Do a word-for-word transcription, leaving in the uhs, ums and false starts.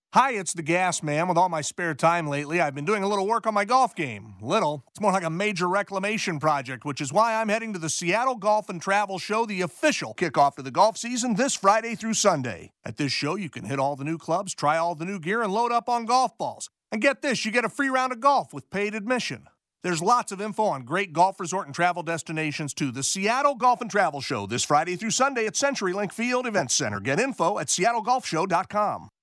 Hi, it's the Gas Man. With all my spare time lately, I've been doing a little work on my golf game. Little. It's more like a major reclamation project, which is why I'm heading to the Seattle Golf and Travel Show, the official kickoff to the golf season, this Friday through Sunday. At this show, you can hit all the new clubs, try all the new gear, and load up on golf balls. And get this, you get a free round of golf with paid admission. There's lots of info on great golf resort and travel destinations, too. The Seattle Golf and Travel Show, this Friday through Sunday at CenturyLink Field Events Center. Get info at seattle golf show dot com.